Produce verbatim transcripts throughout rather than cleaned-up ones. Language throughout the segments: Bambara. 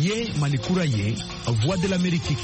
Ye Malikura Ye, Voix de l'Amérique.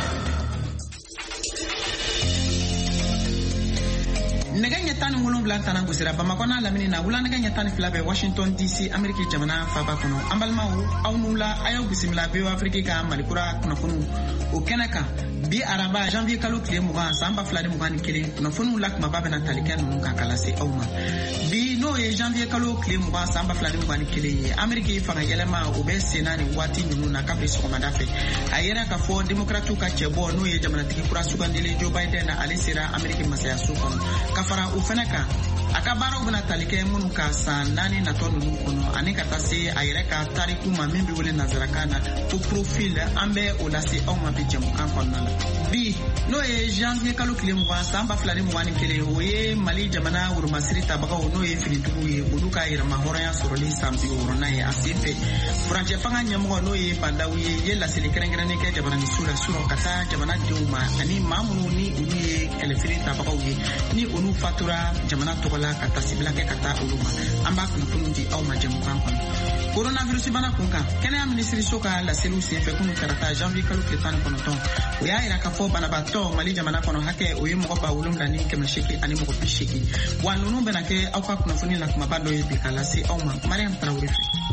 Naganya tani ngulum bla tana gusira Bamako na lamini na wula naganya tani flabe Washington D C America jamana faba kono ambalma wu awnula ayaw bisimila be Afrika ka Malikura kuna kunu o kenaka bi araba janvier kalo kile mugan samba flade mugan kile kuna funu lak mababe na talikan nun ka kala se awma bi no ye janvier kalo kile mugan samba flade mugan kile America fanga yelema o be senani wati nunu na kabri so madafe ayera ka fo democratu ka chebo no ye jamana tiki kura sugandele Joe Biden na alisira America masaya su kono kafara ufenaka akabara ubana talike munu ka san nani na tonu nukono anika tase ayereka tariku mamimbi wole nazarakana to profil ambe olase au mabijemu kankonna bi no e janvier kalo kile mwa samba flani mwani kele oye mali jamana urumasiri tabaka no e finitugu ye uluka ira mahora ya soroli sambi urona ye asife franje fanga nyamo no e bandawi ye la silikrengene ke jamana ni sura sura kata jamana duma ani mamunu ni uni elefiri tabaka uye ni unu fatura jamana to kata sibila ke kata uluma amba kunfunji au majamu kankon coronavirus bana kunka kenya ministry soka la selu sefe kunu karata janvier kalu kletan konoton oya ira ka fo bana bato mali jamana kono hake oyi mo ba ulum dani kemeshiki ani mo bishiki wanunu bana ke au ka kunfuni la kuma bado yi bikala si au ma mariam traore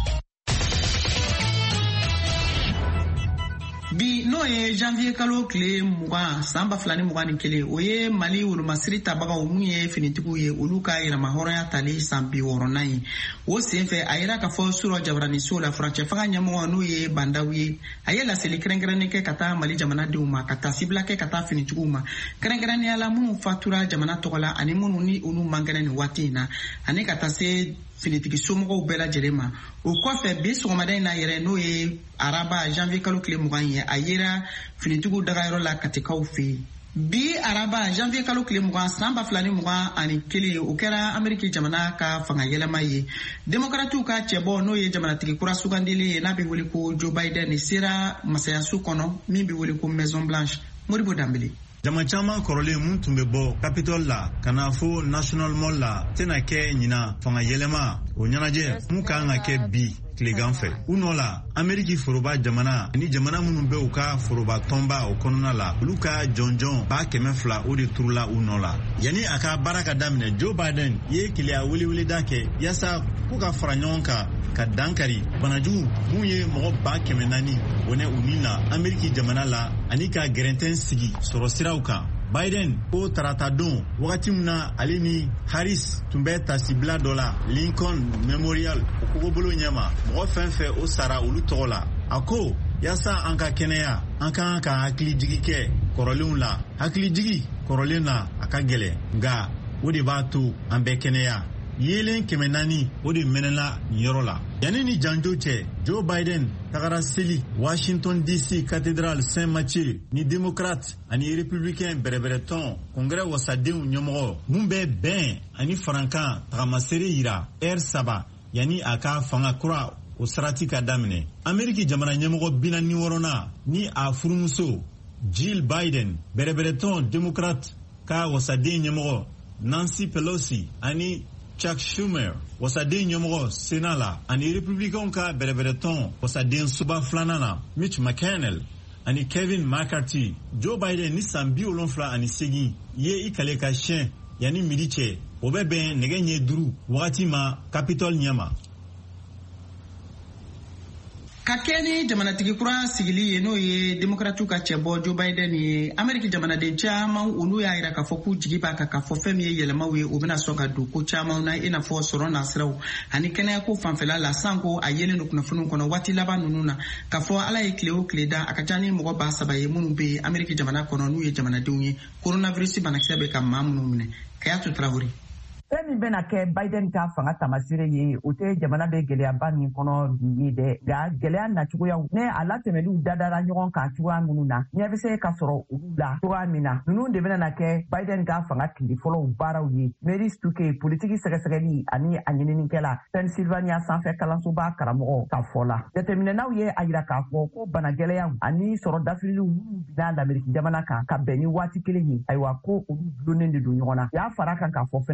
bi no e janvier kalo kile muga samba flani muga ni kele oye mali wulu masiri tabaga umuye finitiku ye uluka ira mahoro ya tali sambi woronai o senfe ayira ka fo suro jabrani sola franche faga nyamo no ye bandawi ayela seli krengrene ke kata mali jamana duma kata sibla ke kata finitiku ma krengrene ala mu fatura jamana tokola ani munu ni unu mangane ni watina ani kata se finitiki somogo bela jerema o kofe bi sogomada na yere no ye araba janvier kalo kile mugan ye ayera finitiku daga yoro la katikaw fe bi araba janvier kalo kile mugan samba flani mugan ani kile o kera Amerika jamana ka fanga yelema ye demokratu ka chebo no ye jamana tiki kura sugandile na be woli ko Joe Biden sira masaya su kono mi be woli ko Maison Blanche Moribo Dambele jama chama korole mun tumbe bo Capitol la kana fo National Mall la tena ke nyina fanga yelema o nyanaje mun ka nga ke bi klegan fe unola Ameriki foroba jamana ni jamana munun be o ka foroba tomba o konona la luka jonjon ba keme fla o de turula unola yani aka baraka damne Joe Biden ye kilia wili wili dake yasa ku ka faranyonka ka dankari banaju mun ye mo ba keme nani wone unina Ameriki jamana la anika gerenten sigi sorosira uka Biden o tarata don wakati muna alini Harris tumbe tasibla dola Lincoln Memorial okogobolo nyama mo fenfe o sara ulu tola ako yasa anka kenea anka anka hakili jigi ke korolun la hakili jigi korolena akagele nga odi batu ambe kenea yelen kemenani odi menela nyorola yani ni janjo che Joe Biden tagara seli Washington D C Cathedral Saint Mathieu ni démocrate ani républicain berebereton congrès wasadeu nyomo mumbe ben ani frankan tagamasere ira er saba yani aka fanga kura o sarati ka damine Ameriki jamana nyomo bina ni worona ni a furumuso Jill Biden berebereton démocrate ka wasade nyomo Nancy Pelosi ani Chuck Schumer wasade nyomo senala ani republican ka berebereton wasade suba flanana Mitch McConnell ani Kevin McCarthy Joe Biden ni sambi olonfla ani segi ye ikale ka chien yani midiche obebe negenye duru wakati ma Capitol nyama kakeni jamana tiki kura sigili ye no ye demokratu ka chebo Joe Biden ye Amerika jamana de chama ulu ya ira ka foku jigiba ka ka fofem ye yelema we obina soka du ko chama na ina fo soro na sraw ani kene ko fanfela la sanko ayele no kuna funu kono wati laba nununa ka fo ala ye kleo kleda akajani mo ba saba ye munu be Amerika jamana kono nu ye jamana dunye coronavirus banakse ka mamunu mune kayatu travori Femi bena ke Biden ka fanga tamasire ye ote jamana be geleya bani kono biye de ga geleya na chugoya ne ala temelu dadara nyogon ka chuwa mununa ne bese ka soro ulula chuwa mina nunu de bena na ke Biden ka fanga kili folo bara ye meri stuke politiki segesegeli ani anyini kela Pennsylvania sanfe kalanso ba karamo ka fola determine na ye ayira ka fo ko bana geleya ani soro dafili bina la Amerika jamana ka ka beni wati kele ye aywa ko ulu blonen de do nyogona ya faraka ka fo fene ko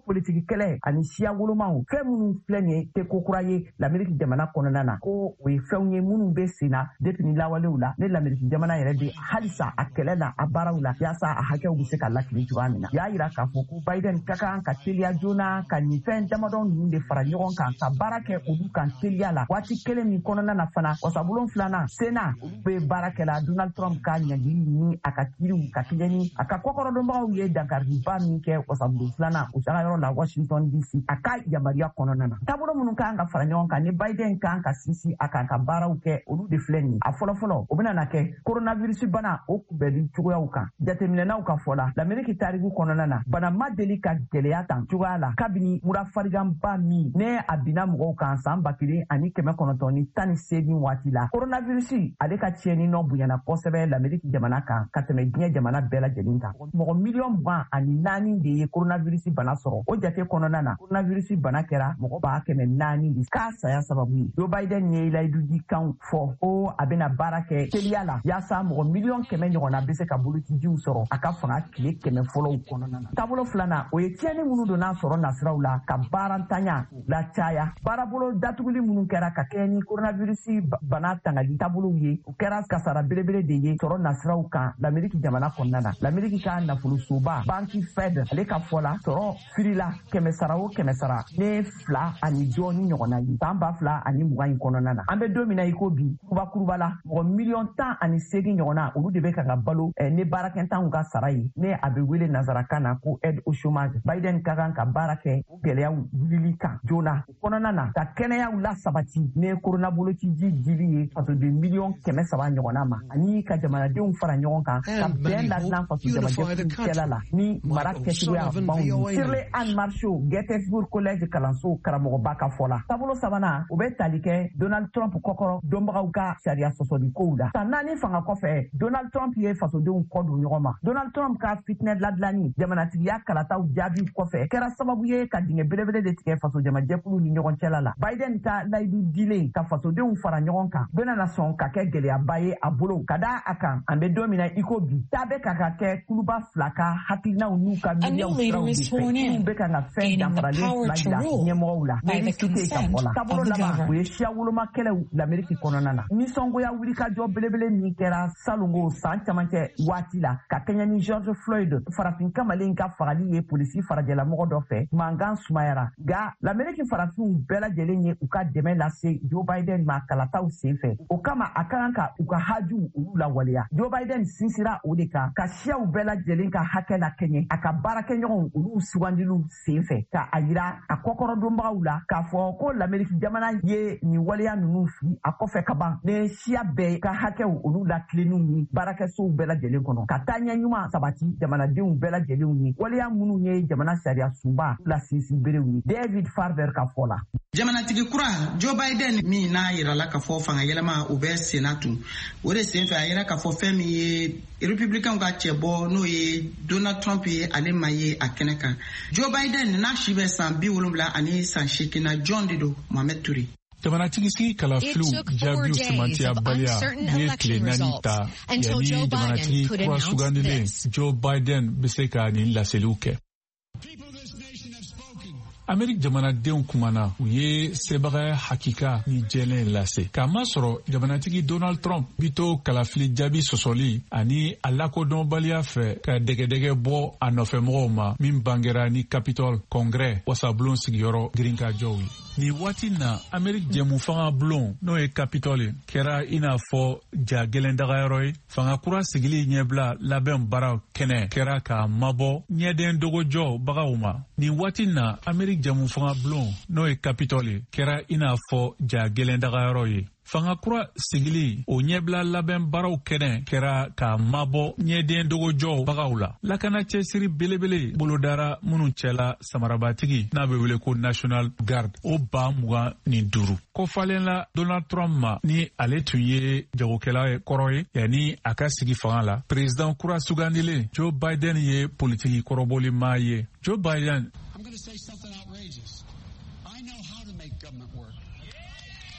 politiki kɛlɛ ani siya wolomaw fɛn minnu filɛ nin ye tɛ ko kura ye l'Amérique jamana kɔnɔna na ko o ye fɛnw ye minnu bɛ sen na depuis ni lawalew la ne l'Amérique jamana yɛrɛ de halisa a kɛlɛ la a baaraw la yaasa a hakɛw bɛ se ka lakili cogoya min na y'a yira k'a fɔ ko Biden ka kan ka teliya joona ka nin fɛn damadɔ ninnu de fara ɲɔgɔn kan ka baara kɛ olu kan teliya la waati kelen min kɔnɔna na fana wasabulon filanan Sénat olu bɛ baara kɛ la Donald Trump ka ɲangili ni a ka kiiriw ka kɛɲɛ ni a ka kɔkɔrɔdɔnbagaw ye dankariba min kɛ wasabulon filanan o tagayɔrɔ la Washington D C a ka yamaruya kɔnɔna na taabolo minnu kan ka fara ɲɔgɔn kan ni Biden kan ka sinsin a kan ka baaraw kɛ olu de filɛ nin a fɔlɔfɔlɔ o bɛna na kɛ coronavirus bana o kunbɛnli cogoyaw kan jateminɛnaw ka fɔ la l'Amérique tariku kɔnɔna na bana ma deli ka gɛlɛya tan cogoya la kabini mura fariganba min ne a binna mɔgɔw kan san ba kelen ani kɛmɛ kɔnɔntɔn ni tan ni seegin waati la coronavirus ale ka tiɲɛni nɔ bonyana kosɛbɛ l'Amérique jamana kan ka tɛmɛ diɲɛ jamana bɛɛ lajɛlen kan mɔgɔ miliyɔn mugan ani naani de ye coronavirus bana sɔrɔ o jate kɔnɔna na coronavirus bana kɛra mɔgɔ b'a kɛmɛ naani de k'a saya sababu ye Joe Biden ye layiduji kan fɔ ko a bɛna baara kɛ teliya la yaasa mɔgɔ miliyɔn kɛmɛ ɲɔgɔnna bɛ se ka bolocijiw sɔrɔ a ka fanga tile kɛmɛ fɔlɔw kɔnɔna na taabolo filanan o ye tiɲɛni minnu donna sɔrɔ nasiraw la ka baarantanya la caya baarabolo datuguli minnu kɛra ka kɛ ni coronavirus bana tangali taabolow ye o kɛra kasara belebele de ye sɔrɔ nasiraw kan l'Amérique jamana kɔnɔna na l'Amérique ka nafolosoba banki Fed ale ka fɔ la sɔrɔ firila kɛmɛ sara o kɛmɛ sara ne fila ani dɔɔni ɲɔgɔnna ye san ba fila ani mugan in kɔnɔna na an bɛ don min na i ko bi kubakuruba la mɔgɔ miliyɔn tan ani seegin ɲɔgɔnna olu de bɛ ka ka balo ne baarakɛtanw ka sara ye ne a bɛ wele nanzarakan na ko aide au chômage Biden ka kan ka baara kɛ o gɛlɛyaw wulili kan joona o kɔnɔna na ka kɛnɛyaw la sabati ne korona bolociji dili ye fasoden miliyɔn kɛmɛ saba ɲɔgɔnna ma ani ka jamanadenw fara ɲɔgɔn kan ka bɛn ladilan faso jamajɛkulu kɛla la ni mara kɛcogoya baw ye Shirley Ann Marshall Gettysburg College kalanso karamɔgɔba ka fɔ la taabolo sabanan o bɛ tali kɛ Donald Trump kɔkɔrɔ dɔnbagaw ka sariya sɔsɔli kow la san naani fanga kɔfɛ Donald Trump ye fasodenw kɔ don ɲɔgɔn ma Donald Trump ka fitinɛ ladilani jamanatigiya kalataw jaabi kɔfɛ kɛra sababu ye ka dingɛ belebele de tigɛ faso jamajɛkulu ni ɲɔgɔn cɛla la Biden ta layidu dilen ka fasodenw fara ɲɔgɔn kan bɛna na sɔn ka kɛ gɛlɛyaba ye a bolo ka da a kan an bɛ don min na i ko bi taa bɛ ka ka kɛ kuluba fila ka hakilinaw n'u ka miiriyaw siraw de fɛ minnu bɛ ka ka fɛn danfaralen fila yira ɲɛmɔgɔw la mairie cité ka fɔ la taabolo laban o ye siya woloma kɛlɛw l'Amérique kɔnɔna na nisɔngoya wulikajɔ belebele min kɛra salongo san camancɛ waati la ka kɛɲɛ ni George Floyd farafin kamalen ka fagali ye polisi farajɛlamɔgɔ dɔ fɛ mankan sumayara nka l'Amérique farafinw bɛɛ lajɛlen ye u ka dɛmɛ lase Joe Biden ma kalataw senfɛ o kama a ka kan ka u ka hajuw olu lawaleya Joe Biden sinsira o de kan ka siyaw bɛɛ lajɛlen ka hakɛ la kɛɲɛ a ka baarakɛɲɔgɔnw olu sugandiliw senfɛ ka a yira a kɔkɔrɔdonbagaw la k'a fɔ ko l'Amérique jamana ye nin waleya ninnu fili a kɔfɛ ka ban ne siya bɛɛ ka hakɛw olu la tilenniw ni baarakɛsow bɛɛ lajɛlen kɔnɔ ka taa ɲɛ ɲuman sabati jamanadenw bɛɛ lajɛlenw ye waleya minnu ye jamana sariya sunba la sinsin berew ye David Farber ka fɔ la jamanatigi kura Joe Biden min n'a yirala ka fɔ fanga yɛlɛma o bɛ senna tun o de senfɛ a yɛrɛ ka fɔ fɛn min ye républicain ka cɛ bɔ n'o ye Donald Trump ye ale ma ye a kɛnɛ kan Joe Biden n'a si bɛ san bi wolonwula ani san seegin na John de don Mohamed Touré jamanatigi sigi kalafiliw jaabiw semantiya baliya ye tile naani ta yanni jamanatigi kura sugandilen Joe Biden bɛ se ka nin laseliw kɛ Amérique jamanadenw kumana u ye sebaga hakika ni jɛlen lase k'a masɔrɔ jamanatigi Donald Trump bito kalafili jaabi sɔsɔli ani a lakodɔnbaliya fɛ ka dɛgɛdɛgɛ bɔ a nɔfɛmɔgɔw ma min bangera ni Capitol Congrès wasabulon sigiyɔrɔ girinkajɔw ye ni waati na Amérique jɛmu fanga bulon n'o ye Capitol kɛra i n'a fɔ ja gɛlɛn dagayɔrɔ ye fanga kura sigili ɲɛbila labɛn baara kɛnɛ kɛra k'a mabɔ ɲɛden dogojɔ bagaw ma ni waati na Amérique jamu fanga bulon n'o ye Capitol kɛra i n'a fɔ ja gɛlɛn dagayɔrɔ ye fanga kura sigili o ɲɛbila labɛn baaraw kɛnɛ kɛra k'a mabɔ ɲɛden dogojɔw bagaw la lakana cɛsiri belebele bolodara minnu cɛla samarabatigi n'a bɛ wele ko National Guard o ba mugan ni duuru kɔfalen la Donald Trump ma ni ale tun ye jagokɛla kɔrɔ ye yanni a ka sigi fanga la président kura sugandilen Joe Biden ye politiki kɔrɔbɔli maa ye Joe Biden I'm going to say something outrageous. I know how to make government work.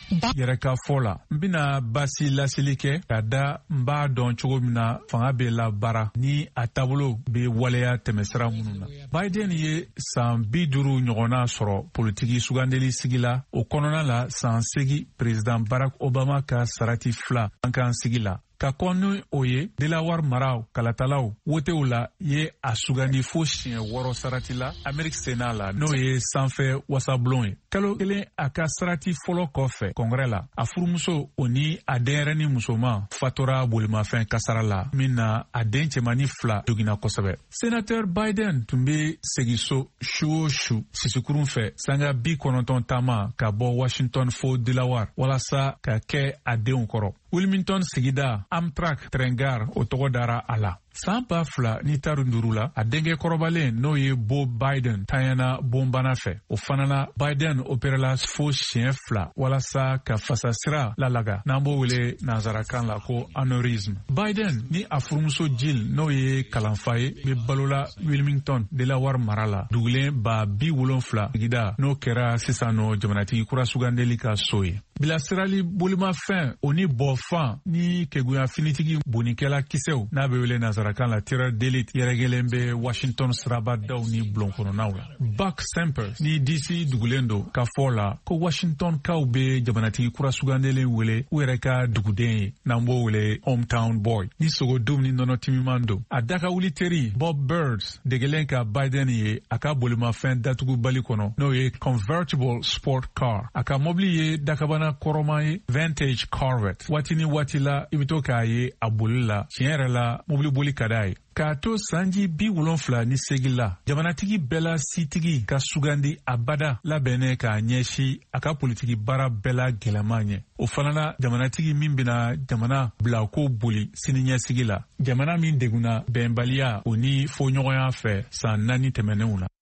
yɛrɛ ka fɔ la n bena basi laseli kɛ ka da n b'a dɔn cogo min na fanga be la baara ni a taabolo be waleya tɛmɛsira minnu na. Biden ye san bi duuru ɲɔgɔnna sɔrɔ politiki sugandeli sigi la, o kɔnɔna la san segi president Barack Obama ka sarati fila an kan sigi la. Ka kɔn ni o ye Delaware maraw kalatalaw wotew la ye a sugandi fo siɲɛ wɔɔrɔ sarati la Ameriki Sena la n'o ye sanfɛ wasabulon ye. Kalo kelen a ka sarati fɔlɔ kɔfɛ kɔngrɛ la a furumuso o ni a denyɛrɛni musoman fatora bolimafɛn kasara la min na a den cɛmani fila jogina kosɛbɛ. Senateur Biden tun be segi so su o su sisikurun fɛ sanga bi kɔnɔntɔn taama ka bɔ Washington fo Delaware walasa ka kɛ a denw kɔrɔ. Wilmington sigida Amtrak Trengar o tɔgɔ dara a la. San ba fila ni taru duuru la a denkɛ kɔrɔbalen n'o ye Bo Biden tanyana bonbana fɛ. O fana na Biden operela fo siɲɛ fila walasa ka fasasira lalaga n'an b'o wele nanzarakan la ko aneurysme. Biden ni a furumuso Jill n'o ye kalanfa ye be balola Wilmington Delaware mara la dugulen ba bi wolonfila sigida n'o kɛra sisan nɔ jamanatigi kura sugandeli ka so ye. Bilasirali bolimafɛn o ni bɔfan ni kegunya finitigi bonikɛla kisɛw n'a be wele nanzarakan la terror d'élite yɛrɛgɛlen be Washington sirabadaw ni bulonkɔnɔnaw la. Buck Semper ni D C dugulen do ka fɔ la ko Washington kaw be jamanatigi kura sugandelen wele u yɛrɛ ka duguden ye n'an b'o wele hometown boy ni sogodum ni nɔnɔ timiman do. A daka wuli teri Bob Birds degelen ka Biden ye a ka bolimafɛn datugubali kɔnɔ n'o ye convertible sport car. A ka mobili ye dakabana kɔrɔman ye vintage Corvette. Waati ni waati la i be to k'a ye a boli la tiɲɛ yɛrɛ la mobili boli ka d'a ye. K'a to sanji bi wolonfila ni segi la jamanatigi bɛɛ la sitigi ka sugandi abada labɛnnen k'a ɲɛsi a ka politiki baara bɛɛ la gɛlɛman ɲɛ. O fana na jamanatigi min bena jamana bila ko boli siniɲɛsigi la jamana min deguna bɛnbaliya o ni fɔɲɔgɔnya fɛ san naani tɛmɛnenw na.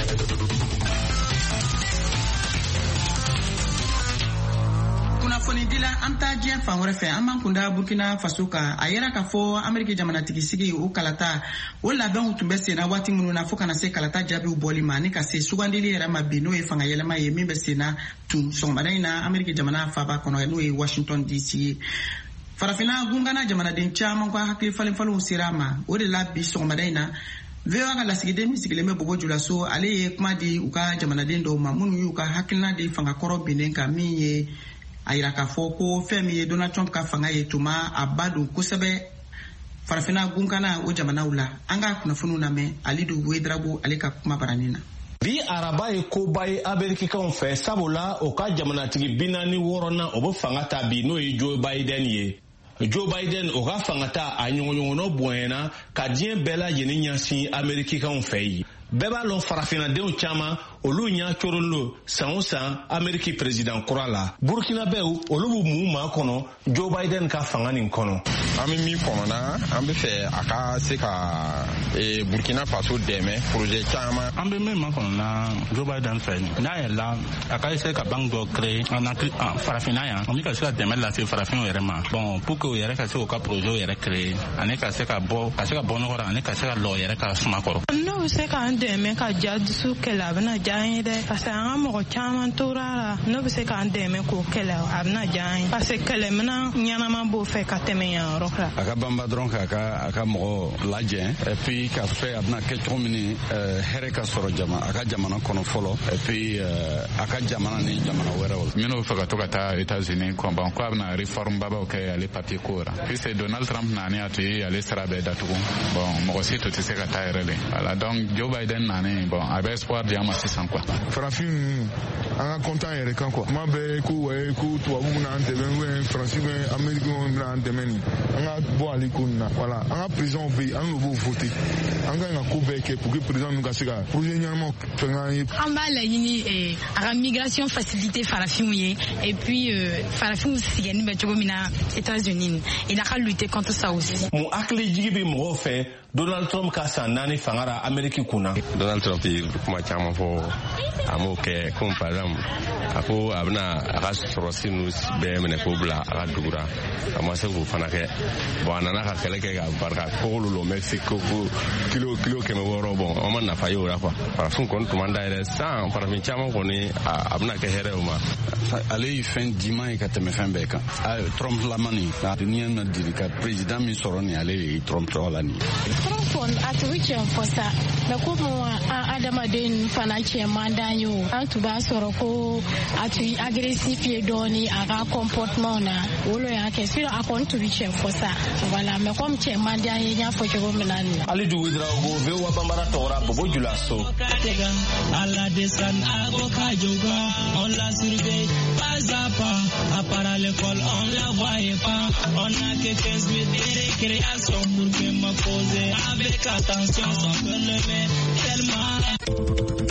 Dila an ta diɲɛ fan wɛrɛ fɛ an b'an kunda Burkina Faso kan a yɛrɛ k'a fɔ Ameriki jamanatigi sigi o kalata o labɛnw tun bɛ senna waati minnu na fo kana se kalata jaabiw bɔli ma ni ka se sugandili yɛrɛ ma bi n'o ye fanga yɛlɛma ye min bɛ senna tun sɔgɔmada in na Ameriki jamana faaba kɔnɔ n'o ye Washington D C ye. Farafina gungana jamanaden caman ka hakili falenfalenw sera a ma o de la bi sɔgɔmada in na V O A ka lasigiden min sigilen bɛ Bobo Julaso ale ye kuma di u ka jamanaden dɔw ma minnu y'u ka hakilina di fanga kɔrɔ binnen kan min ye a yira k'a fɔ ko fɛn min ye Donald Trump ka fanga ye tuma a ba don kosɛbɛ farafina gunkana o jamanaw la. An ka kunnafoniw lamɛn Alidu Wedrago ale ka kuma baranin na. Bi araba ye koba ye Amerikikaw fɛ sabula o ka jamanatigi bi naani wɔɔrɔnan o bɛ fanga ta bi n'o ye Joe Biden ye. Joe Biden o ka fanga ta a ɲɔgɔnɲɔgɔnɔ bonyana ka diɲɛ bɛɛ lajɛlen ɲɛsin Amerikikaw fɛ yi. Bɛɛ b'a lɔn farafinadenw caman olu ɲa coron lo san o san Ameriki president kura la. Burkinabɛw olu b'u mun ma kɔnɔ Joe Biden ka fanga nin kɔnɔ. An bɛ min kɔnɔna an bɛ fɛ a ka se ka Burkina Faso dɛmɛ projet caman. An bɛ min ma kɔnɔna Joe Biden fɛ n'a yɛlɛla a ka se ka banque dɔ créer an farafina yan an bɛ ka se ka dɛmɛ lase farafinw yɛrɛ ma. Bon pour que o yɛrɛ ka se k'u ka projet yɛrɛ créer ani ka se ka bɔ ka se ka bɔ nɔgɔ la ani ka se ka lɔ yɛrɛ ka suma kɔrɔ. N'o bɛ se k'an dɛmɛ ka ja dusu kɛlɛ a bɛna diya an ye dɛ parce que an ka mɔgɔ caman tora la n'o bɛ se k'an dɛmɛ k'o kɛlɛ a bɛna diya an ye parce que kɛlɛminɛn ɲɛnama b'o fɛ ka tɛmɛ yan yɔrɔ kan. A ka banba dɔrɔn k'a ka a ka mɔgɔ lajɛ et puis ka fɛ a bɛna kɛ cogo min hɛrɛ ka sɔrɔ jama a ka jamana kɔnɔ fɔlɔ et puis a ka jamana ni jamana wɛrɛw. Minnu bɛ fɛ ka to ka taa États-Unis kɔnban ko a bɛna réforme babaw kɛ ale papier ko la puisque Donald Trump nani a to ye ale sira bɛɛ datugu bon mɔgɔ si to tɛ se ka taa yɛrɛ de voilà donc Joe Biden nani bon a bɛ espoir di an ma sisan quoi. Farafin an ka kontan yɛrɛ kan quoi kuma bɛɛ ko wɛ ko tubabu bɛna an dɛmɛ ou Faransi bɛ Amérique bɛna an dɛmɛ nin an ka bɔ ale ko nin na voilà an ka président bɛ yen an y'o b'o voter an ka ɲi ka ko bɛɛ kɛ pour que président ninnu ka se ka projet ɲɛnamaw fɛn an ye. An b'a laɲini a ka migration facilité farafinw ye et puis farafinw sigɛnni bɛ cogo min na États-Unis il a ka lutter contre ça aussi. Mun hakili jigi bɛ mɔgɔw fɛ Donald Trump ka san naani fanga la Ameriki kunna. Donald Trump ye kuma caman fɔ amo ke comme par exemple ako abna aka sorosi nu be mene ko bla aka dugura ama se ko fana ke bon anana ka kele ke ga barka ko lo Mexico ko kilo kilo ke me woro bon o man na fa yo ra kwa para fun kon to manda ere sa para fin chama ko ni abna ke here uma ale fin dima ka teme fin beka Trump la mani na dunia na dirika president min soroni ale Trump tolani Trump on at which fosa na ko mo adama den fana che mandanyo antu ba soro ko atu aggressive ye doni aga comportement na wolo ya ke siro akon to which fosa wala me kom che mandanyo nya fo ko minani ali du widra go ve wa bambara tora bobo julaso ala desan ago kajoga on la surveille pas à pas à part l'école on la voyait pas on a que quinze minutes de récréation pour que me poser avec attention sans me lever tellement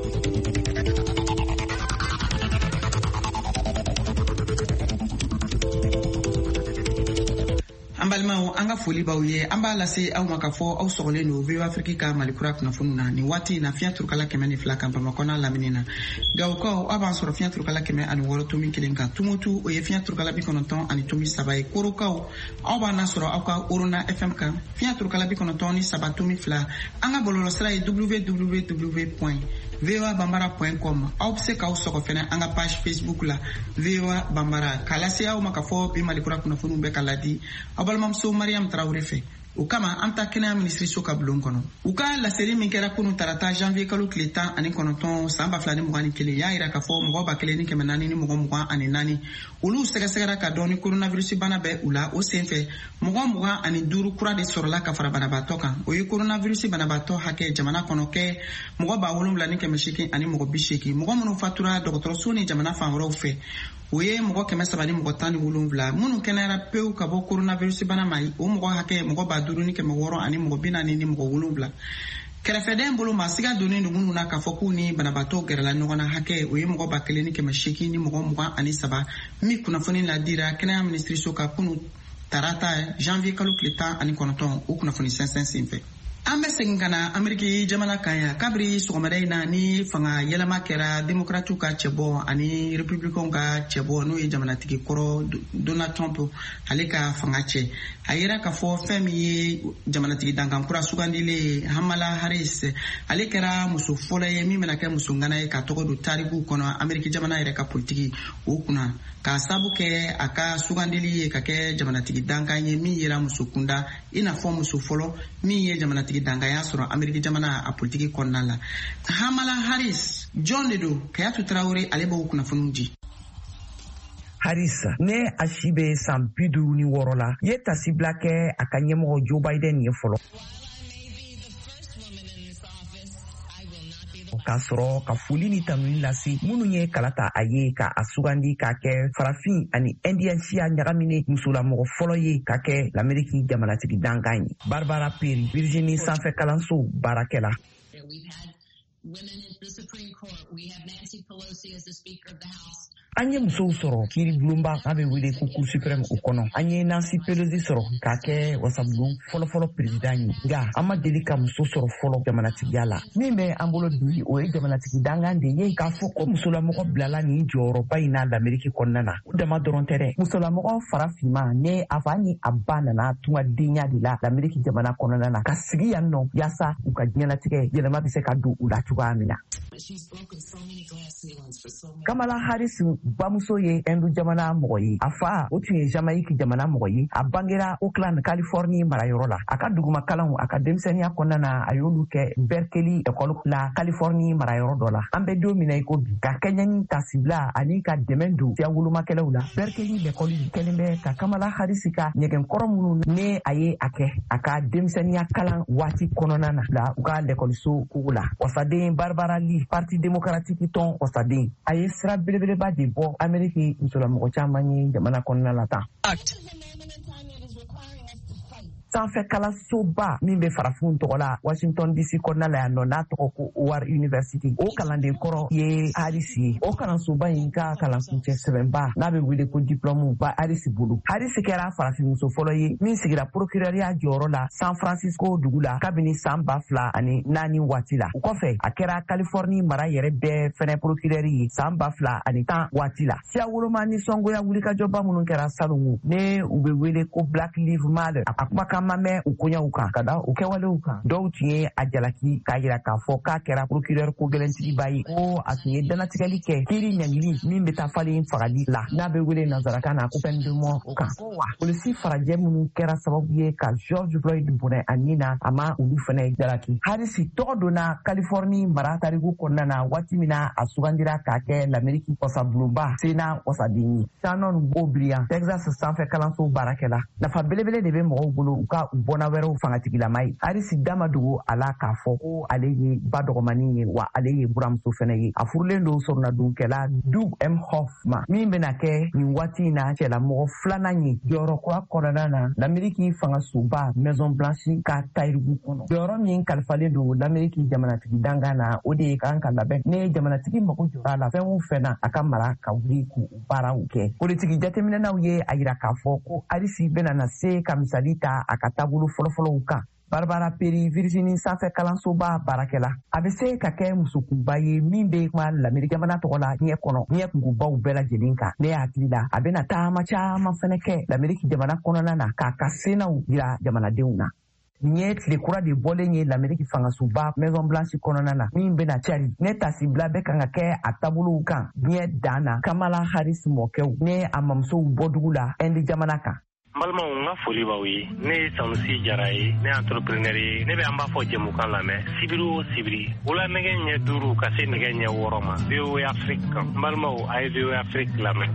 Ambalmao anga foli bauye amba lase au makafo au sogole no veo Afrika malikura kuna fununa ni wati na fia turkala keme ni flaka mpa makona laminina gauko aba soro fia turkala keme ani woro tumi kilinga tumutu oye fia turkala bikonoton ani tumi sabai korokao aba na soro aka uruna F M ka fia turkala bikonoton ni sabatumi fla anga bololo sra w w w point v o a bambara point com au se ka usoko fena anga page Facebook la V O A Bambara kala se au makafo bi malikura kuna funu be kaladi Mamso Mariam Traoré fe ukama amta kena ministri soka blonkono uka la série minkera kunu tarata janvier kalo kleta ani konoton samba flani mugani kele ya ira ka fo mugo ba kele ni kemenani ni mugo mugo ani nani ulu sega sega ka doni coronavirus bana be ula o senfe mugo mugo ani duru kura de sorla ka fara bana batoka o yi coronavirus bana bato hake jamana kono ke mugo ba wolum lani kemeshiki ani mugo bishiki mugo munu fatura docteur suni jamana famro fe oye mugo keme sabani mugo tani wolumvla munu kenera peu ka bo coronavirus bana mai o mugo hake mugo ba duru ni keme woro ani mugo binani ni mugo wolumvla kerefede mbolo masiga doni ndumunu na kafoku ni banabato gerala nogona hake oye mugo ba kele ni keme shiki ni mugo mugo ani saba mi kuna foni la dira kena ministri soka kunu tarata janvier kalo kleta ani konoton o kuna foni cinq cents simfe Ambe sengana Ameriki jamana kaya kabri sogomare na ni fanga yelama kera demokratu ka chebo ani republican ka chebo no e jamana tiki koro Donald Trump halika fanga che ayira ka fo femi jamana tiki dangan kura sugandile Kamala Harris alekera muso fola ye mi menaka muso ngana e ka togo do tariku kono Ameriki jamana ire ka politiki okuna ka sabu ke aka sugandili ka ke jamana tiki dangan ye mi yera muso kunda ina fo muso folo mi ye jamana tiki danga ya soro Ameriki jamana a politiki konnala Kamala Harris John Ledo kayatu Traoré alebo kuna fununji Harris ne ashibe sampidu ni worola ye tasibla ke akanyemo Joe Biden ye folo ka sɔrɔ ka foli ni tanuni lase minnu ye kalata a ye ka a sugandi ka kɛ farafin ani indiyɛnsiya ɲagamine musolamɔgɔ fɔlɔ ye ka kɛ l'Ameriki jamanatigi dankan ye Barbara Perry Virginie sanfɛ kalanso baarakɛla an ye musow sɔrɔ kiiri bulonba n'a bɛ wele ko cour suprême o kɔnɔ an ye Nancy Pelosi sɔrɔ k'a kɛ wasabulon fɔlɔfɔlɔ président ye nka an ma deli ka muso sɔrɔ fɔlɔ jamanatigiya la min bɛ an bolo bi o ye jamanatigi dangan de ye k'a fɔ ko musolamɔgɔ bilala nin jɔyɔrɔba in na l'Ameriki kɔnɔna na o dama dɔrɔn tɛ dɛ musolamɔgɔ farafinma ne a fa ni a ba nana tunga denya de la l'Ameriki jamana kɔnɔna na ka sigi yan nɔ yaasa u ka diɲɛlatigɛ yɛlɛma bɛ se ka don u la cogoya min na Kamala Harris bamuso ye Hindu jamana mɔgɔ ye a fa o tun ye Jamaïque jamana mɔgɔ ye a bangera Oakland Californie marayɔrɔ la a ka duguma kalanw a ka denmisɛnniya kɔnɔna na a y'olu kɛ Berkeley école la Californie marayɔrɔ dɔ la an bɛ don min na i ko bi ka kɛɲɛni tasibila ani ka dɛmɛ don siya wolomakɛlaw la Berkeley l'école kɛlen bɛ ka Kamala Harris ka ɲɛgɛnkɔrɔ minnu ne a ye a kɛ a ka denmisɛnniya kalan waati kɔnɔna na la u ka l'écoleso kogo la wasaden Barbara Lee parti démocratique tɔn wasaden a ye sira belebeleba de bɔ Ameriki musolamɔgɔ caman ye jamana kɔnɔna la tan sanfɛ kalansoba min bɛ farafinw tɔgɔ la Washington D C kɔnɔna la yan nɔ n'a tɔgɔ ko Howard University o kalanden kɔrɔ ye Harris ye o kalansoba in ka kalankuncɛ sɛbɛnba n'a bɛ wele ko diplôme ba Harris bolo Harris kɛra farafinmuso fɔlɔ ye min sigira procureuria jɔyɔrɔ la San Francisco dugu la kabini san ba fila ani naani waati la o kɔfɛ a kɛra Californie mara yɛrɛ bɛɛ fɛnɛ procureur ye san ba fila ani tan waati la siya woloma ni sɔngoya wulikajɔba minnu kɛra salongo ne u bɛ wele ko Black Lives Matter a kumakan ma mɛn u koɲɛw kan ka da u kɛwalew kan dɔw tun ye a jalaki k'a yira k'a fɔ k'a kɛra procureur ko gɛlɛntigiba ye ko a tun ye danatigɛli kɛ kiiri ɲangili min bɛ taa falen fagali la n'a bɛ wele nanzarakan na ko peine de mort o kan ko wa polisi farajɛ minnu kɛra sababu ye ka George Floyd bonɛ a nin na a ma olu fana jalaki Harris tɔgɔ donna Californie mara tariku kɔnɔna na waati min na a sugandira k'a kɛ l'Amérique wasabulonba sena wasaden ye Shannon O'Brien Texas sanfɛ kalanso baarakɛla nafa belebele de bɛ mɔgɔw bolo u ka u bɔnna wɛrɛw fangatigilama ye Harris dama dogo a la k'a fɔ ko ale ye ba dɔgɔmanin ye wa ale ye buramuso fɛnɛ ye a furulen don sɔrɔnadonkɛla Doug M. Hoffman min bɛna kɛ nin waati in na cɛlamɔgɔ filanan ye jɔyɔrɔ kura kɔnɔna na l'Amérique fangasoba Maison Blanche ka tayirigu kɔnɔ jɔyɔrɔ min kalifalen don l'Amérique jamanatigi dangan na o de ye kan ka labɛn ne jamanatigi mago jɔra a la fɛn o fɛn na a ka mara ka wuli k'u baaraw kɛ politiki jateminɛnaw ye a yira k'a fɔ ko Harris bɛna na se ka misali ta a ka taabolo fɔlɔfɔlɔw kan Barbara Perry Virginie sanfɛ kalansoba baarakɛla a bɛ se ka kɛ musokunba ye min bɛ kuma l'Amérique jamana tɔgɔ la ɲɛ kɔnɔ ɲɛ kunkubaw bɛɛ lajɛlen kan ne hakili la a bɛna taama caman fɛnɛ kɛ l'Amérique jamana kɔnɔna na k'a ka senaw jira jamanadenw na nin ye tile kura de bɔlen ye l'Amérique fangasoba Maison Blanche kɔnɔna na min bɛna cari ne tasibila bɛ kan ka kɛ a taabolow kan diɲɛ dan na Kamala Harris mɔkɛw ne a mamusow bɔ dugu la Inde jamana kan n balimaw n ka foli b'aw ye ne ye Sanusi Jara ye ne ye entrepreneur ye ne bɛ an b'a fɔ jɛmukan lamɛn sibiri o sibiri wula nɛgɛ ɲɛ duuru ka se nɛgɛ ɲɛ wɔɔrɔ ma V O A Afrique kan n balimaw a ye V O A Afrique lamɛn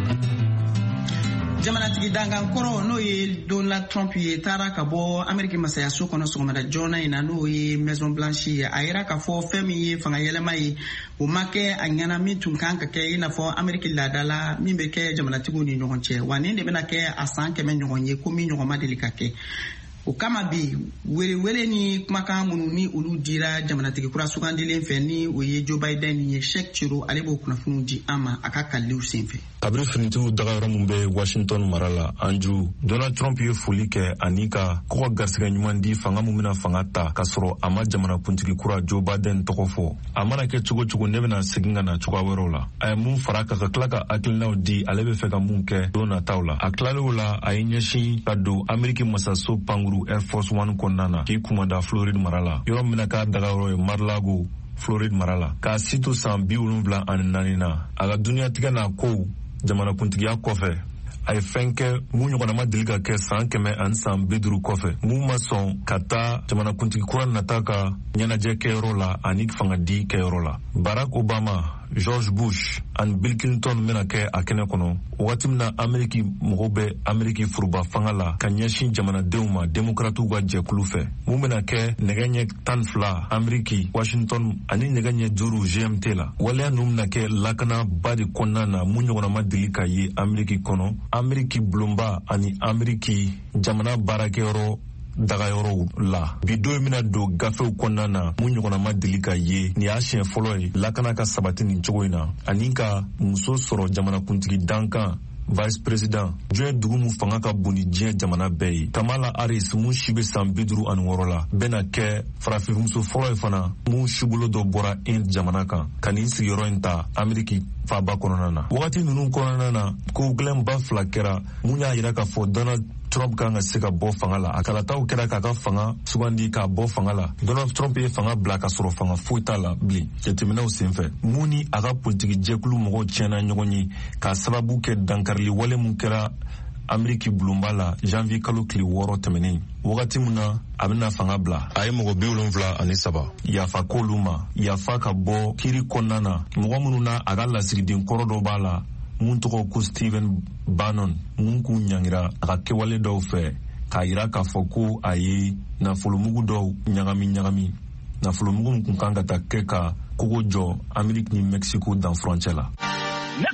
jamanatigi dangan kɔrɔ n'o ye Donald Trump ye taara ka bɔ Ameriki masayaso kɔnɔ sɔgɔmada joona in na n'o ye Maison Blanche ye a yira k'a fɔ fɛn min ye fanga yɛlɛma ye o ma kɛ a ɲɛna min tun kan ka kɛ i n'a fɔ Ameriki laada la min bɛ kɛ jamanatigiw ni ɲɔgɔn cɛ wa nin de bɛna kɛ a san kɛmɛ ɲɔgɔn ye ko min ɲɔgɔn ma deli ka kɛ o kama bi welewele ni kumakan minnu ni olu dira jamanatigi kura sugandilen fɛ ni o ye Joe Biden ye Sheikh Chiro ale b'o kunnafoniw di an ma a ka kaliw senfɛ kabiri finitigiw dagayɔrɔ min bɛ Washington mara la Andrew Donald Trump ye foli kɛ ani ka kɔ ka garisɛgɛ ɲuman di fanga min bɛna fanga ta k'a sɔrɔ a ma jamanakuntigi kura Joe Biden tɔgɔ fɔ a mana kɛ cogo cogo ne bɛna segin ka na cogoya wɛrɛw la a ye mun fara ka ka tila ka hakilinaw di ale bɛ fɛ ka mun kɛ don nataw la a tilal'o la a ye ɲɛsin ka don Ameriki masaso pankuru Air Force One kɔnɔna na k'i kumada Floride mara la yɔrɔ min na k'a dagayɔrɔ ye Mar-a-Lago Floride mara la k'a si to san bi wolonwula ani naani na a ka duniyatigɛ n'a kow jamanakuntigiya kɔfɛ a ye fɛn kɛ mun ɲɔgɔnna ma deli ka kɛ san kɛmɛ ani san bi duuru kɔfɛ mun ma sɔn ka taa jamanakuntigi kura nata ka ɲɛnajɛ kɛyɔrɔ la ani fangadi kɛyɔrɔ la Barack Obama George Bush ani Bill Clinton bɛna kɛ a kɛnɛ kɔnɔ wagati min na Ameriki mɔgɔw bɛ Ameriki furuba fanga la ka ɲɛsin jamanadenw ma demokratiw ka jɛkulu fɛ mun bɛna kɛ nɛgɛ ɲɛ tan fila Ameriki Washington ani nɛgɛ ɲɛ duuru G M T la waleya ninnu bɛna kɛ lakanaba de kɔnɔna na mun ɲɔgɔnna ma deli ka ye Ameriki kɔnɔ Ameriki bulonba ani Ameriki jamana baarakɛyɔrɔ dagayɔrɔw la bi don mina don gafew kɔnɔna na mun ɲɔgɔnna ma deli ka ye nin y'a siɲɛ fɔlɔ ye lakana ka sabati nin cogo in na ani ka muso sɔrɔ jamanakuntigi dankan vice president jɔn dugu mun fanga ka bon ni diɲɛ jamana bɛɛ ye Kamala Harris mun si bɛ san bi duuru ani wɔɔrɔ la bɛna kɛ farafinmuso fɔlɔ ye fana mun sibolo dɔ bɔra Inde jamana kan ka nin sigiyɔrɔ in ta Ameriki faaba kɔnɔna na wagati ninnu kɔnɔna na ko gɛlɛnba fila kɛra mun y'a yira k'a fɔ Donald Trump kan ka se ka bɔ fanga la a kalataw kɛra k'a ka fanga sugandi k'a bɔ fanga la Donald Trump ye fanga bila ka sɔrɔ fanga foyi t'a la bilen jateminɛw senfɛ mun ni a ka politiki jɛkulu mɔgɔw tiɲɛna ɲɔgɔn ye k'a sababu kɛ dankarili wale mun kɛra Ameriki bulonba la janvier kalo tile wɔɔrɔ tɛmɛnen wagati min na a bɛna fanga bila a ye mɔgɔ bi wolonwula ani saba yafa k'olu ma yafa ka bɔ kiiri kɔnɔna na mɔgɔ minnu na a ka lasigiden kɔrɔ dɔ b'a la mun tɔgɔ ko Stephen Bannon mun k'u ɲangira a ka kɛwale dɔw fɛ k'a yira k'a fɔ ko a ye nafolomugu dɔw ɲagami ɲagami nafolomugu min kun kan ka taa kɛ ka kogo jɔ Ameriki ni Mexico dan furancɛ la ne tɔgɔ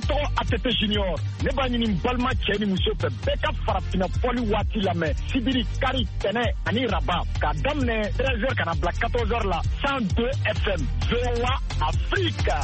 Tete Junior ne b'a ɲini balima cɛ ni muso fɛ bɛɛ ka farafina fɔli waati lamɛn sibiri kari tɛnɛ ani raba k'a daminɛ treize heures kana bila quatorze heures la cent deux F M V O A Africa.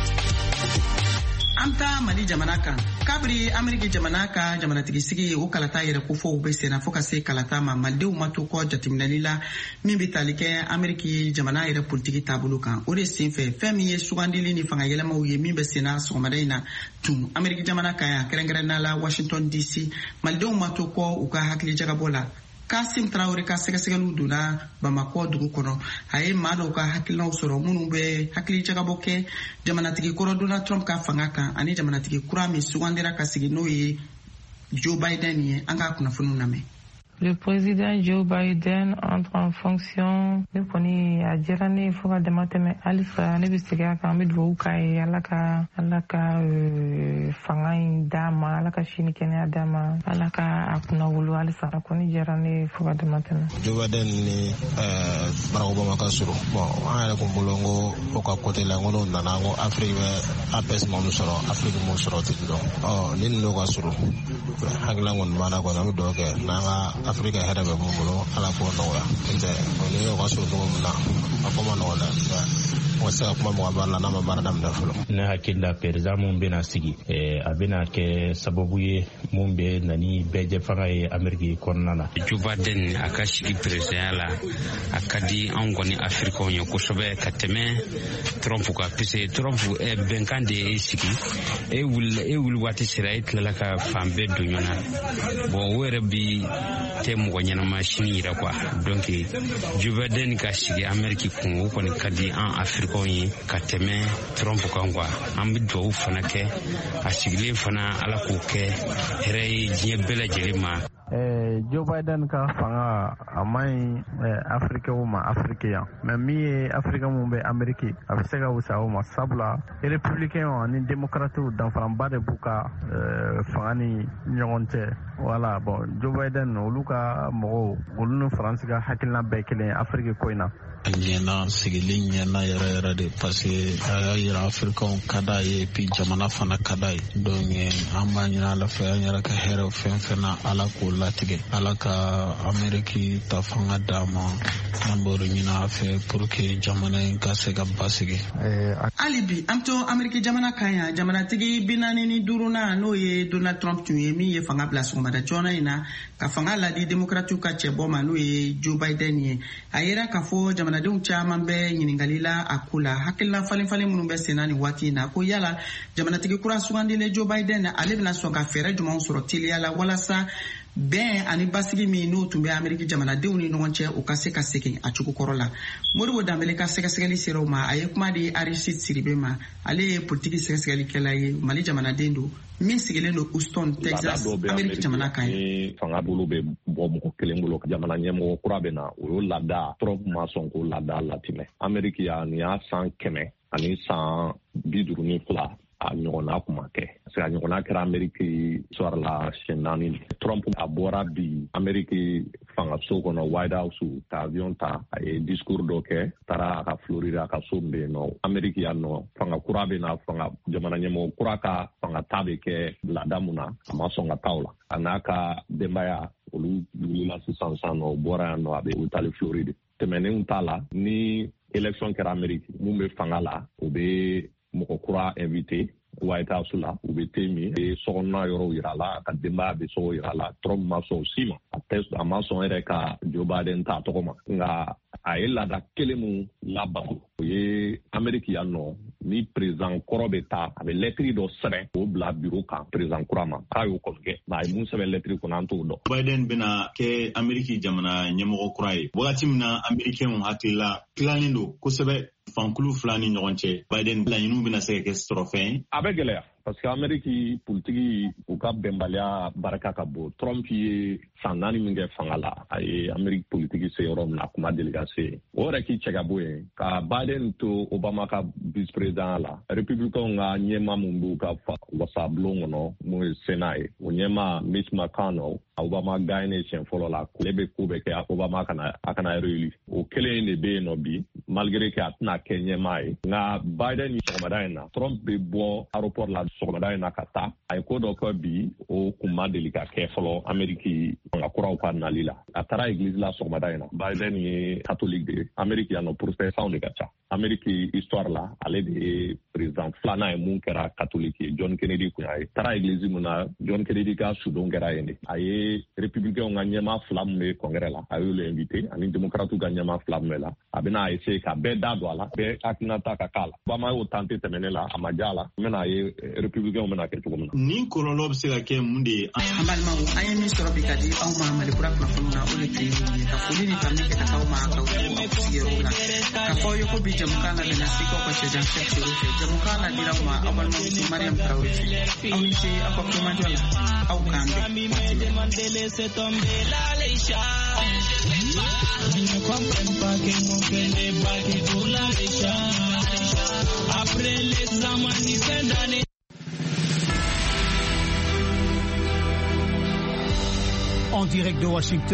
Anta Mali jamana kan kabri Amerika jamana ka jamanatigi sigi o kalata yɛrɛ ko fɔ u bɛ senna fo ka se kalata ma malidenw ma to kɔ jateminɛli la min bɛ tali kɛ Amerika jamana yɛrɛ politiki taabolo kan o de senfɛ fɛn min ye sugandili ni fanga yɛlɛmaw ye min bɛ senna sɔgɔmada in na tun Amerika jamana kan ya kɛrɛnkɛrɛnnenya la Washington D C malidenw ma to kɔ u ka hakili jagabɔ la. Kasim Traoré ka sɛgɛsɛgɛliw donna Bamako dugu kɔnɔ a ye maa dɔw ka hakilinaw sɔrɔ minnu bɛ hakili jagabɔ kɛ jamanatigi kɔrɔ Donald Trump ka fanga kan ani jamanatigi kura min sugandira ka sigi n'o ye Joe Biden ye an ka kunnafoniw lamɛn. Le président Joe Biden entre en fonction. Ne kɔni a diyara ne fo ka dama tɛmɛ halisa ne bɛ segin a kan an bɛ dugawu k'a ye ala ka ala ka fanga in d'a ma ala ka sini kɛnɛya d'a ma ala ka a kunna wolo halisa a kɔni diyara ne fo ka dama tɛmɛ. Joe Biden ni Barack Obama ka surun bon an yɛrɛ kun bolo n ko o ka côté la n ko n'o nana n ko Afrique bɛ apaisement min sɔrɔ Afrique m'o sɔrɔ ten dɔn ɔ ni ninnu ka surun hakilina kɔni b'an na kɔni an bɛ dugawu kɛ n'an ka Afrika hɛrɛ bɛ mun bolo ala k'o nɔgɔya n'o tɛ ni y'o ka surun cogo min na a ko ma nɔgɔn dɛ o se ka kuma mɔgɔ baara la n'a ma baara daminɛ fɔlɔ. Ne hakili la président mun bɛna sigi a bɛna kɛ sababu ye mun bɛ na ni bɛɛ fanga ye Ameriki kɔnɔna na. Joe Biden a ka sigi président la a ka di anw kɔni Africains ye kosɛbɛ ka tɛmɛ Trump kan puisque Trump bɛnkan de ye sigi e wuli e wuli waati sera e tilala ka fan bɛɛ don ɲɔgɔn na bon o yɛrɛ bi tɛ mɔgɔ ɲɛnama sini yɛrɛ quoi donc Joe Biden ka sigi Ameriki kun o kɔni ka di an Africains ye ka tɛmɛ Trump kan quoi an bɛ dugawu fana kɛ a sigilen fana ala k'o kɛ hɛrɛ ye diɲɛ bɛɛ lajɛlen ma. Joe Biden ka fanga a man ɲi Africains ma Afrique yan mais min ye Africain mun bɛ Ameriki a bɛ se ka wusa o ma sabula républicains ani démocrates danfaranba de b'u ka fanga ni ɲɔgɔn cɛ voilà bon Joe Biden olu ka mɔgɔw olu ni Faransi ka hakilina bɛɛ kelen Afrique ko in na. A ɲɛna sigili ɲɛna yɛrɛ yɛrɛ de parce que a y'a yira Africains ka d'a ye puis jamana fana ka d'a ye donc an b'a ɲini ala fɛ an yɛrɛ ka hɛrɛ fɛn fɛn na ala k'o latigɛ ala ka Ameriki ta fanga d'a ma an b'o de ɲini a fɛ pour que jamana in ka se ka basigi. Hali bi an to Ameriki jamana kan yan jamanatigi bi naani ni duurunan n'o ye Donald Trump tun ye min ye fanga bila sɔgɔmada joona in na ka fanga ladi démocrates ka cɛbɔ ma n'o ye Joe Biden ye a yera k'a fɔ jamana denw caman bɛ ɲininkali la a ko la hakilina falen falen minnu bɛ senna nin waati in na ko yala jamanatigi kura sugandilen Joe Biden ale bɛna sɔn ka fɛɛrɛ jumɛnw sɔrɔ teliya la walasa bɛn ani basigi min n'o tun bɛ Ameriki jamanadenw ni ɲɔgɔn cɛ o ka se ka segin a cogo kɔrɔ la. Modibo Danbele ka sɛgɛsɛgɛli sera o ma a ye kuma di Aristide Siribe ma ale ye politiki sɛgɛsɛgɛlikɛla ye Mali jamanaden don min sigilen don Houston Texas Ameriki jamana kan ye. Fanga bolo bɛ bɔ mɔgɔ kelen bolo jamana ɲɛmɔgɔ kura bɛ na o ye laada Trump ma sɔn k'o laada latinɛ Ameriki yan nin y'a san kɛmɛ ani san bi duuru ni fila a ɲɔgɔnna kuma kɛ parce que a ɲɔgɔnna kɛra Ameriki histoire la siɲɛ naani Trump a bɔra bi Ameriki fangaso kɔnɔ White House ka avion ta a ye discours dɔ kɛ taara a ka Florida a ka so min bɛ yen nɔ Ameriki yan nɔ fanga kura bɛ na fanga jamana ɲɛmɔgɔ kura ka fanga ta bɛ kɛ laada mun na a ma sɔn ka taa o la a n'a ka denbaya olu wulila sisan sisan nɔ o bɔra yan nɔ a bɛ u taali Florida tɛmɛnen t'a la ni élection kɛra Ameriki mun bɛ fanga la o bɛ mɔgɔ kura invité White House la u bɛ te min bɛ sokɔnɔna yɔrɔw yira la ka denbaya bɛ sogo yira la Trump ma sɔn o si ma a tɛ a ma sɔn yɛrɛ ka Joe Biden ta tɔgɔ ma nka a ye laada kelen mun labato o ye Ameriki yan nɔ ni président kɔrɔ bɛ taa a bɛ lɛtiri dɔ sɛbɛn k'o bila bureau kan président kura ma k'a y'o kɔni kɛ nka a ye mun sɛbɛn lɛtiri kɔnɔ an t'o dɔn. Biden bɛna kɛ Ameriki jamana ɲɛmɔgɔ kura ye wagati min na Amerikɛnw hakili la tilalen don kosɛbɛ fankulu fila ni ɲɔgɔn cɛ Biden laɲiniw bɛna se ka kɛ sɔrɔ fɛn ye. A bɛ gɛlɛya parce que Ameriki politiki u ka bɛnbaliya barika ka bon Trump ye san naani min kɛ fanga la a ye Ameriki politiki se yɔrɔ min na a kuma deli ka se o yɛrɛ k'i cɛ ka bɔ yen ka Biden to Obama ka vice président la républicains ka ɲɛma min b'u ka wasabulon kɔnɔ mun ye Sénat ye o ɲɛma Mitch McConnell Obama gagné siɲɛ fɔlɔ la ale bɛ ko bɛ kɛ Obama kana a kana réélu o kelen de bɛ yen nɔ bi malgré que a tɛna kɛ ɲɛmaa ye nka Biden ni sɔgɔmada in na Trump bɛ bɔ aéroport la sɔgɔmada in na ka taa a ye ko dɔ kɛ bi o kun ma deli ka kɛ fɔlɔ Amérique fanga kuraw ka nali la a taara église la sɔgɔmada in na Biden ye catholique de ye Amérique yan nɔ protestant de ka ca Amérique histoire la ale de ye président filanan ye mun kɛra catholique ye John Kennedy kun y'a ye taara église mun na John Kennedy ka sudon kɛra yen de a ye républicain ka ɲɛmaa fila min bɛ congrès la a y'olu invité ani démocrate ka ɲɛmaa fila min bɛ la a bɛna essayer ka bɛɛ da don a la bɛɛ hakilinata ka k'a la Obama y'o tante tɛmɛnen la a ma diya a la n bɛna ye républicain bɛna kɛ cogo min na. Ni kɔlɔlɔ bɛ se ka kɛ mun de ye. An balimaw an ye min sɔrɔ bi ka di aw ma Malikura kunnafoni na o de tun ye ka foli ni tanu kɛ ka taa aw ma ka aw sigiyɔrɔw la ka fɔ aw ye ko bi jamukan labɛnna sikaw ka cɛjan fɛ fɛ jamukan la dira aw ma aw balimamuso Mariam Tarawele fɛ aw ni ce aw ka kumajɔ la aw k'an bɛn. Ne comprends pas que mon cœur n'est pas que pour la richesse. Après l'examen du fin d'année. En direct de Washington.